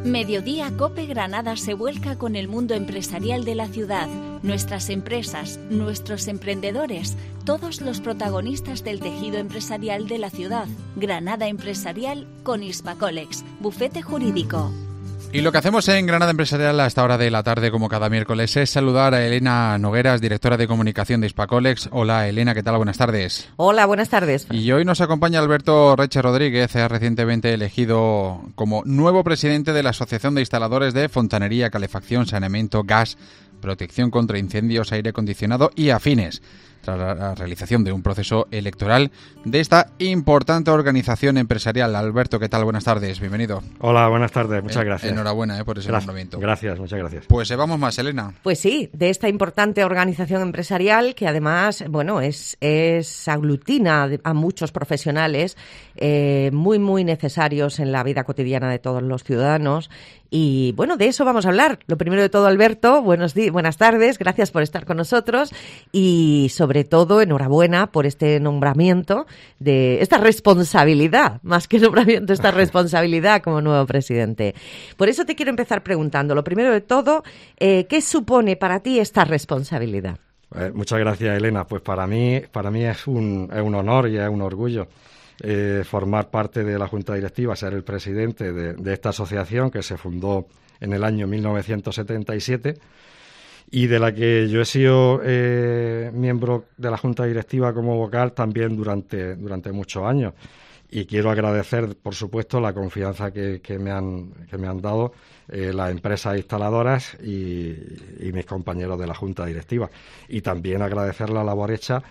Mediodía Cope Granada se vuelca con el mundo empresarial de la ciudad, nuestras empresas, nuestros emprendedores, todos los protagonistas del tejido empresarial de la ciudad. Granada Empresarial con Hispacolex, bufete jurídico. Y lo que hacemos en Granada Empresarial a esta hora de la tarde, como cada miércoles, es saludar a Elena Nogueras, directora de comunicación de Hispacolex. Hola Elena, ¿qué tal? Buenas tardes. Hola, buenas tardes. Y hoy nos acompaña Alberto Reche Rodríguez, recientemente elegido como nuevo presidente de la Asociación de Instaladores de Fontanería, Calefacción, Saneamiento, Gas, Protección contra Incendios, Aire Acondicionado y Afines, tras la realización de un proceso electoral de esta importante organización empresarial. Alberto, ¿qué tal? Buenas tardes, bienvenido. Hola, buenas tardes, muchas gracias. Enhorabuena por ese nombramiento. Gracias, muchas gracias. Pues vamos más, Elena. Pues sí, de esta importante organización empresarial que además, bueno, es aglutina a muchos profesionales muy necesarios en la vida cotidiana de todos los ciudadanos. Y bueno, de eso vamos a hablar. Lo primero de todo, Alberto, buenas tardes, gracias por estar con nosotros y sobre todo enhorabuena por este nombramiento, de esta responsabilidad, más que nombramiento, esta responsabilidad como nuevo presidente. Por eso te quiero empezar preguntando, lo primero de todo, ¿qué supone para ti esta responsabilidad? Muchas gracias, Elena. Pues para mí es un honor y es un orgullo formar parte de la Junta Directiva, ser el presidente de esta asociación que se fundó en el año 1977 y de la que yo he sido miembro de la Junta Directiva como vocal también durante muchos años. Y quiero agradecer, por supuesto, la confianza que me han dado las empresas instaladoras y mis compañeros de la Junta Directiva. Y también agradecer la labor hecha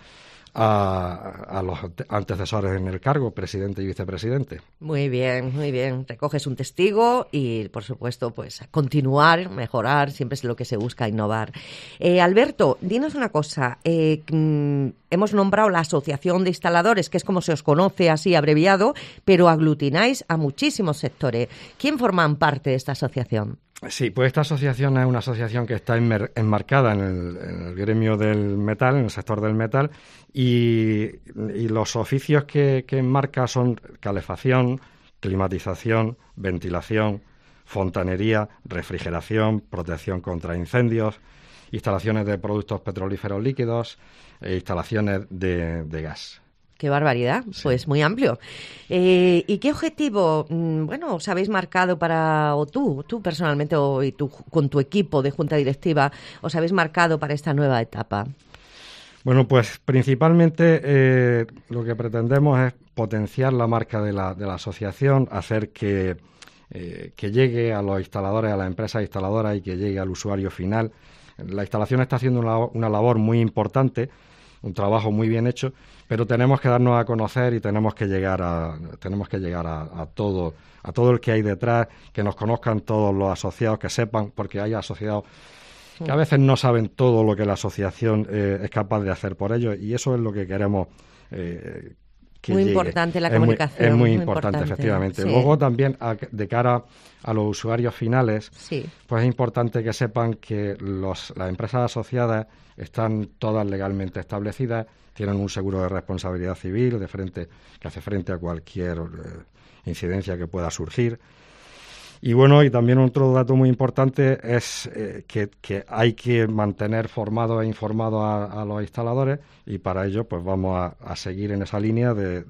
a los antecesores en el cargo, presidente y vicepresidente. Muy bien. Recoges un testigo y, por supuesto, pues continuar, mejorar, siempre es lo que se busca, innovar. Alberto, dinos una cosa. Hemos nombrado la Asociación de Instaladores, que es como se os conoce así abreviado, pero aglutináis a muchísimos sectores. ¿Quién forman parte de esta asociación? Sí, pues esta asociación es una asociación que está enmarcada en el gremio del metal, en el sector del metal, y los oficios que enmarca son calefacción, climatización, ventilación, fontanería, refrigeración, protección contra incendios, instalaciones de productos petrolíferos líquidos e instalaciones de gas. ¡Qué barbaridad! Sí. Pues muy amplio. ¿Y qué objetivo, os habéis marcado o tú personalmente y tú con tu equipo de Junta Directiva, os habéis marcado para esta nueva etapa? Bueno, pues principalmente lo que pretendemos es potenciar la marca de la asociación, hacer que llegue a los instaladores, a las empresas instaladoras y que llegue al usuario final. La instalación está haciendo una labor muy importante, un trabajo muy bien hecho, pero tenemos que darnos a conocer y tenemos que llegar a todo el que hay detrás, que nos conozcan todos los asociados, que sepan, porque hay asociados que a veces no saben todo lo que la asociación es capaz de hacer por ellos, y eso es lo que queremos que muy llegue. Importante la comunicación. Es muy importante, efectivamente. Sí. Luego también, de cara a los usuarios finales, sí, pues es importante que sepan que las empresas asociadas están todas legalmente establecidas, tienen un seguro de responsabilidad civil que hace frente a cualquier incidencia que pueda surgir. Y bueno, y también otro dato muy importante es que hay que mantener formados e informados a los instaladores, y para ello pues vamos a seguir en esa línea de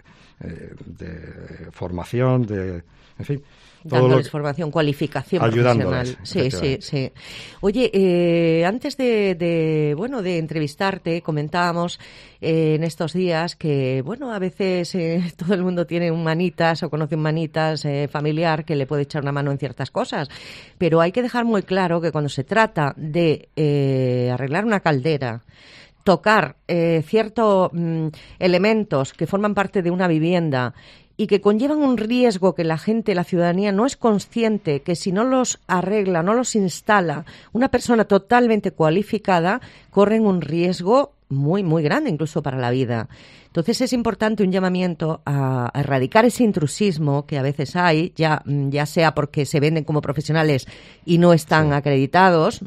formación, en fin. Dándoles formación, cualificación profesional. Sí. Oye, antes de entrevistarte, comentábamos en estos días que, a veces todo el mundo tiene un manitas o conoce un manitas familiar que le puede echar una mano en ciertas cosas, pero hay que dejar muy claro que cuando se trata de arreglar una caldera, tocar ciertos elementos que forman parte de una vivienda y que conllevan un riesgo que la ciudadanía no es consciente, que si no los arregla, no los instala, una persona totalmente cualificada, corren un riesgo muy, muy grande, incluso para la vida. Entonces es importante un llamamiento a erradicar ese intrusismo que a veces hay, ya sea porque se venden como profesionales y no están acreditados,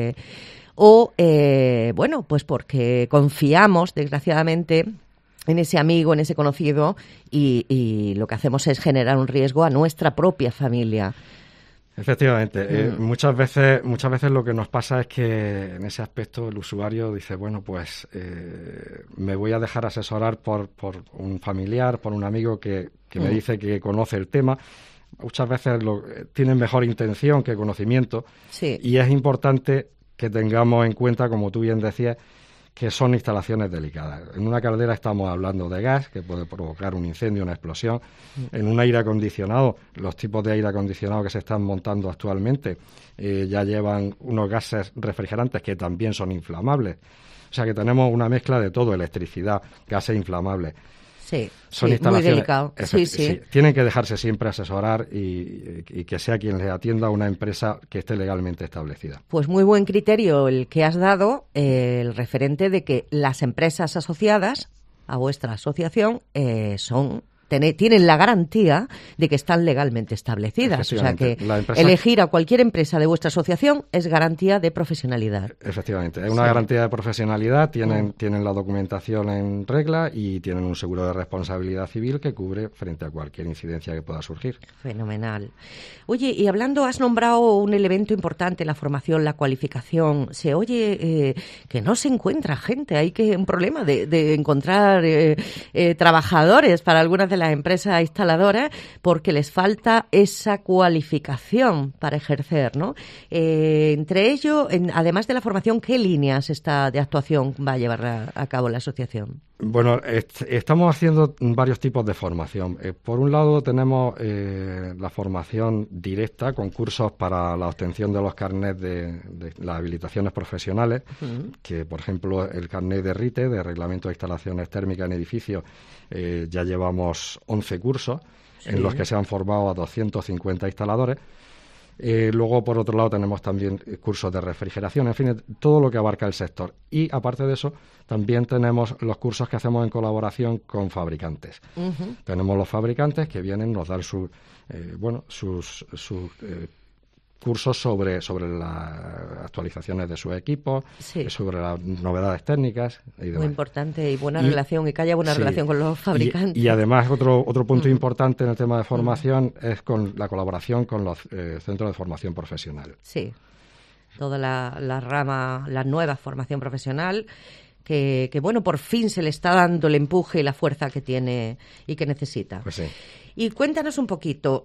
pues porque confiamos, desgraciadamente, en ese amigo, en ese conocido, y lo que hacemos es generar un riesgo a nuestra propia familia. Efectivamente, muchas veces lo que nos pasa es que en ese aspecto el usuario dice, bueno, pues me voy a dejar asesorar por un familiar, por un amigo que me dice que conoce el tema. Muchas veces tienen mejor intención que conocimiento, sí. Y es importante que tengamos en cuenta, como tú bien decías, que son instalaciones delicadas. En una caldera estamos hablando de gas, que puede provocar un incendio, una explosión. En un aire acondicionado, los tipos de aire acondicionado que se están montando actualmente ya llevan unos gases refrigerantes que también son inflamables. O sea que tenemos una mezcla de todo, electricidad, gases inflamables. Sí, son muy delicado. Sí. Tienen que dejarse siempre asesorar y que sea quien les atienda una empresa que esté legalmente establecida. Pues muy buen criterio el que has dado, el referente de que las empresas asociadas a vuestra asociación tienen la garantía de que están legalmente establecidas. O sea que elegir a cualquier empresa de vuestra asociación es garantía de profesionalidad. Efectivamente, es una garantía de profesionalidad, tienen la documentación en regla y tienen un seguro de responsabilidad civil que cubre frente a cualquier incidencia que pueda surgir. Fenomenal. Oye, y has nombrado un elemento importante, la formación, la cualificación. Se oye que no se encuentra gente, hay un problema de encontrar trabajadores para algunas de las empresas instaladoras porque les falta esa cualificación para ejercer, ¿no? Entre ello, además de la formación, ¿qué líneas de actuación va a llevar a cabo la asociación? Bueno, estamos haciendo varios tipos de formación. Por un lado tenemos la formación directa, concursos para la obtención de los carnets de las habilitaciones profesionales, que por ejemplo el carnet de RITE, de Reglamento de Instalaciones Térmicas en Edificios, ya llevamos 11 cursos en los que se han formado a 250 instaladores. Luego, por otro lado, tenemos también cursos de refrigeración, en fin, todo lo que abarca el sector. Y, aparte de eso, también tenemos los cursos que hacemos en colaboración con fabricantes. Tenemos los fabricantes que vienen, nos dan sus cursos sobre las actualizaciones de sus equipos, sobre las novedades técnicas y demás. Muy importante y buena relación, y que haya buena relación con los fabricantes. Y además otro punto importante en el tema de formación es con la colaboración con los centros de formación profesional. Sí, toda la rama, la nueva formación profesional que bueno, por fin se le está dando el empuje y la fuerza que tiene y que necesita. Pues sí. Y cuéntanos un poquito,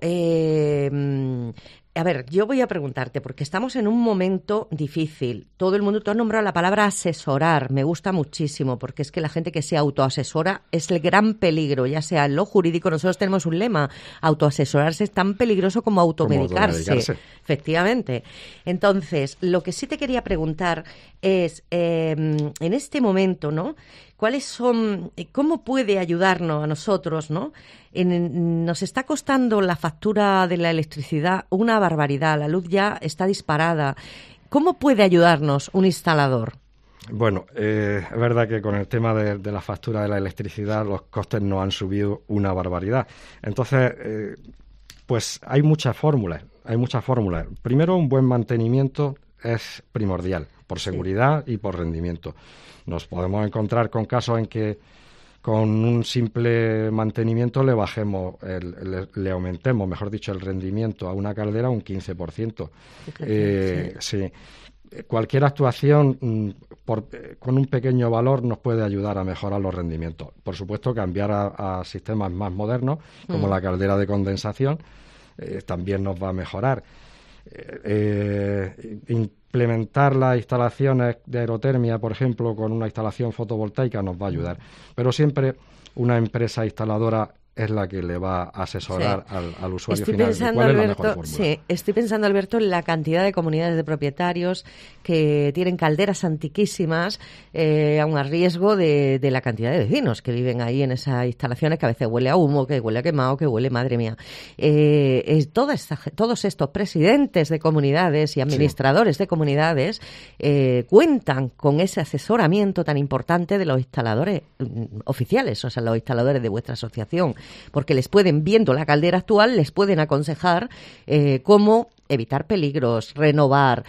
a ver, yo voy a preguntarte, porque estamos en un momento difícil. Todo el mundo, tú has nombrado la palabra asesorar, me gusta muchísimo, porque es que la gente que se autoasesora es el gran peligro, ya sea en lo jurídico. Nosotros tenemos un lema, autoasesorarse es tan peligroso como automedicarse. Efectivamente. Entonces, lo que sí te quería preguntar es, en este momento, ¿no?, ¿cómo puede ayudarnos a nosotros, ¿no? Nos está costando la factura de la electricidad una barbaridad, la luz ya está disparada. ¿Cómo puede ayudarnos un instalador? Bueno, es verdad que con el tema de la factura de la electricidad los costes nos han subido una barbaridad. Entonces, pues hay muchas fórmulas. Primero, un buen mantenimiento es primordial, por seguridad y por rendimiento. Nos podemos encontrar con casos en que con un simple mantenimiento le aumentemos, mejor dicho, el rendimiento a una caldera un 15%. Sí. Cualquier actuación con un pequeño valor nos puede ayudar a mejorar los rendimientos. Por supuesto, cambiar a sistemas más modernos, como la caldera de condensación, también nos va a mejorar. Implementar las instalaciones de aerotermia, por ejemplo, con una instalación fotovoltaica nos va a ayudar. Pero siempre una empresa instaladora es la que le va a asesorar al usuario final de cuál es la mejor fórmula. Sí, estoy pensando, Alberto, en la cantidad de comunidades de propietarios que tienen calderas antiquísimas, aun a riesgo de la cantidad de vecinos que viven ahí en esas instalaciones, que a veces huele a humo, que huele a quemado, que huele, madre mía. Todos estos presidentes de comunidades y administradores de comunidades cuentan con ese asesoramiento tan importante de los instaladores oficiales, o sea, los instaladores de vuestra asociación, porque viendo la caldera actual, les pueden aconsejar cómo evitar peligros, renovar,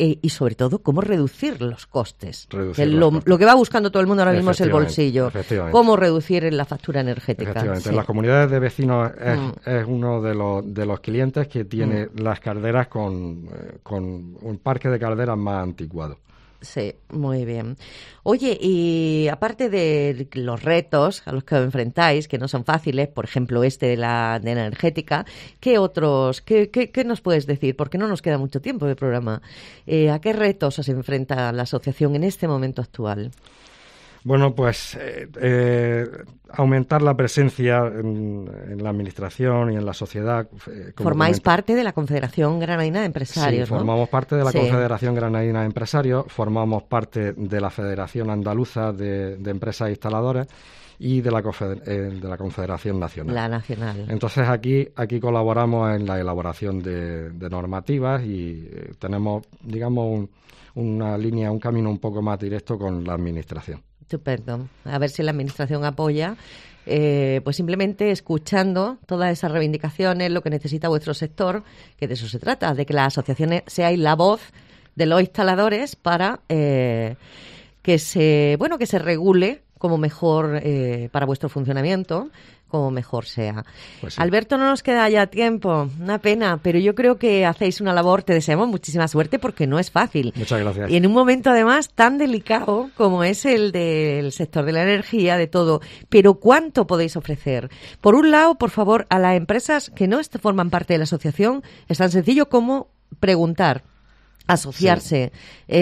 y sobre todo cómo reducir los costes. Lo que va buscando todo el mundo ahora mismo es el bolsillo. Cómo reducir la factura energética. Efectivamente. En las comunidades de vecinos es uno de los clientes que tiene las calderas con un parque de calderas más anticuado. Sí, muy bien. Oye, y aparte de los retos a los que os enfrentáis, que no son fáciles, por ejemplo de la energética, ¿qué otros, qué nos puedes decir? Porque no nos queda mucho tiempo de programa. ¿A qué retos os enfrenta la asociación en este momento actual? Bueno, pues aumentar la presencia en la administración y en la sociedad. Formáis parte de la Confederación Granadina de Empresarios, sí, formamos parte de la Confederación Granadina de Empresarios, formamos parte de la Federación Andaluza de Empresas Instaladoras y de la Confederación Nacional. La nacional. Entonces aquí colaboramos en la elaboración de normativas y tenemos, digamos, un camino un poco más directo con la administración. Estupendo. A ver si la Administración apoya, pues simplemente escuchando todas esas reivindicaciones, lo que necesita vuestro sector, que de eso se trata, de que las asociaciones seáis la voz de los instaladores para que se regule como mejor para vuestro funcionamiento, como mejor sea. Pues sí. Alberto, no nos queda ya tiempo, una pena, pero yo creo que hacéis una labor, te deseamos muchísima suerte porque no es fácil. Muchas gracias. Y en un momento además tan delicado como es el del sector de la energía, de todo. Pero ¿cuánto podéis ofrecer? Por un lado, por favor, a las empresas que no forman parte de la asociación, es tan sencillo como preguntar, asociarse,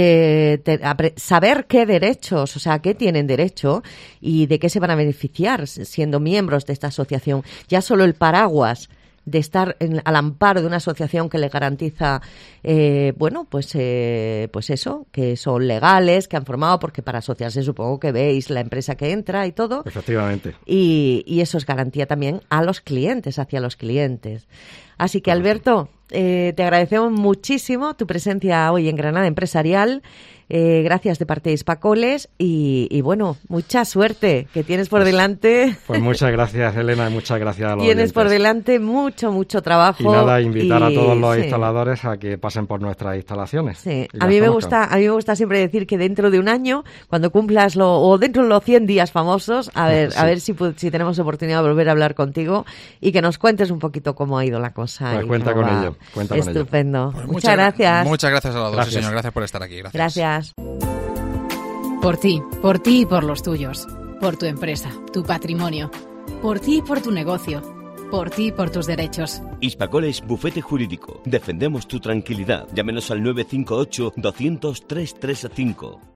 saber qué derechos, o sea, qué tienen derecho y de qué se van a beneficiar siendo miembros de esta asociación. Ya solo el paraguas de estar al amparo de una asociación que les garantiza, pues eso, que son legales, que han formado, porque para asociarse supongo que veis la empresa que entra y todo. Efectivamente. Y eso es garantía también a los clientes, hacia los clientes. Así que, Alberto, te agradecemos muchísimo tu presencia hoy en Granada Empresarial. Gracias de parte de Hispacoles y bueno, mucha suerte que tienes por delante. Pues muchas gracias, Elena, y muchas gracias a los Tienes oyentes. por delante mucho trabajo. Y nada, invitar a todos los instaladores a que pasen por nuestras instalaciones. Sí. A mí me gusta siempre decir que dentro de un año, cuando cumplas o dentro de los 100 días famosos, a ver si tenemos oportunidad de volver a hablar contigo y que nos cuentes un poquito cómo ha ido la cosa. Pues cuenta con ello. Estupendo. Pues muchas gracias. Muchas gracias a los dos, señor. Gracias por estar aquí. Gracias. Por ti y por los tuyos. Por tu empresa, tu patrimonio. Por ti y por tu negocio. Por ti y por tus derechos. Hispacoles Bufete Jurídico. Defendemos tu tranquilidad. Llámenos al 958 200 335.